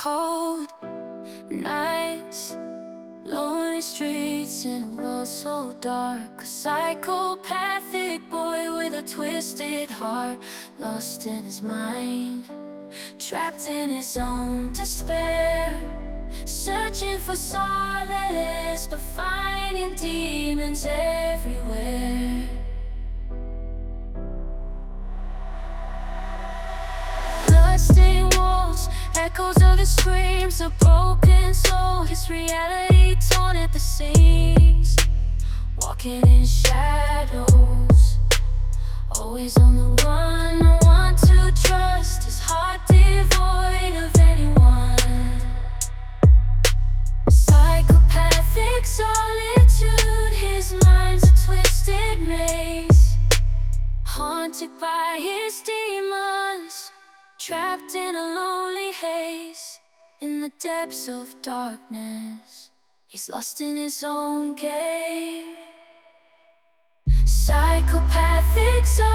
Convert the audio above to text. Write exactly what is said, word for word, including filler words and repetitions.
Cold nights, lonely streets, and a world so dark. A psychopathic boy with a twisted heart, lost in his mind, trapped in his own despair, searching for solace, but finding demons everywhere. Bloodstained walls, echoes of his screams, a broken soul, his reality torn at the seams. Walking in shadows, always on the run, no one to trust, his heart devoid of anyone. Psychopathic solitude, his mind's a twisted maze, haunted by his demons, trapped in a lonely haze. In the depths of darkness, he's lost in his own cave. Psychopathic solitude,